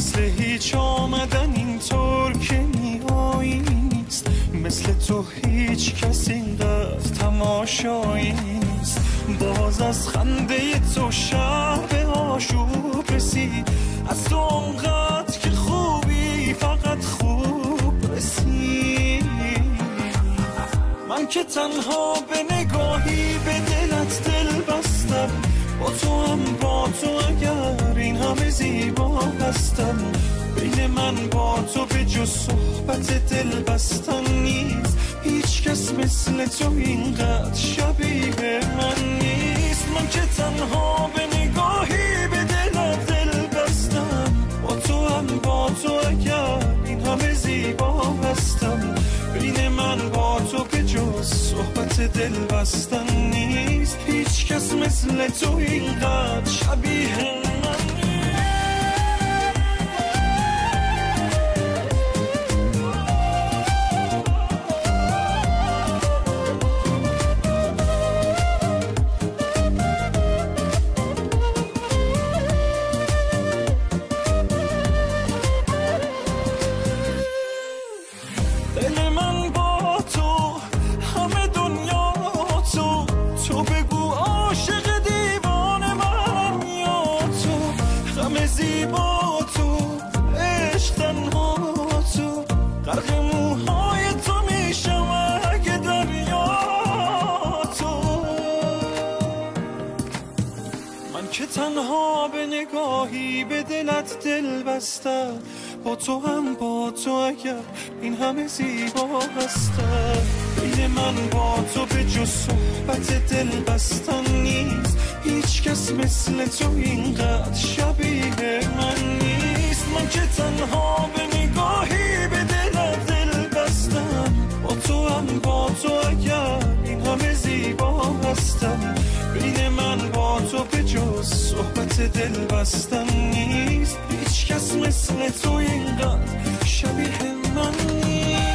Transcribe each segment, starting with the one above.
مثل هیچ آمدن اینطور که میایی نیست، مثل تو هیچ کس اینقدر تماشایی نیست. باز از خنده تو شب آشوب رسید، از تو اونقدر که خوبی فقط خوب رسید. من که تنها به نگاهی به دلت دل بستم، با تو هم با تو اگر این همه زیبا هستم. بین من با تو به جز صحبت دل بستن نیست، هیچ کس مثل تو اینقدر شبیه من نیست. من که تنها به نگاهی به دلت دل بستم، با تو هم با تو اگر این همه زیبا هستم. بین من با تو به جز صحبت دل بستن نیست، هیچ کس مثل تو اینقدر شبیه من نیست. تنها به نگاهی به دلت دل بستم، با تو هم با تو اگر این همه زیبا هستم. بین من با تو به جز صحبت دل بستن نیست، هیچ کس مثل تو اینقدر شبیه من نیست. من که تنها به نگاهی به دلت دل بستم، با تو هم با تو اگر این همه زیبا هستم. بین من با تو به جز صحبت دل بستن نیست، هیچ کس مثل تو اینقدر شبیه من نیست.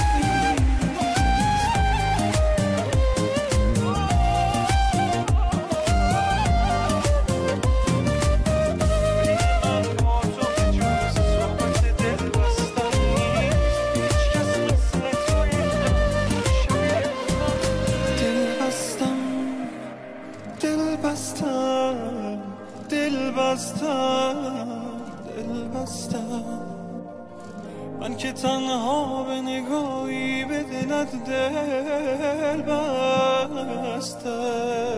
من که تنها به نگاهی به دلت دل بستم.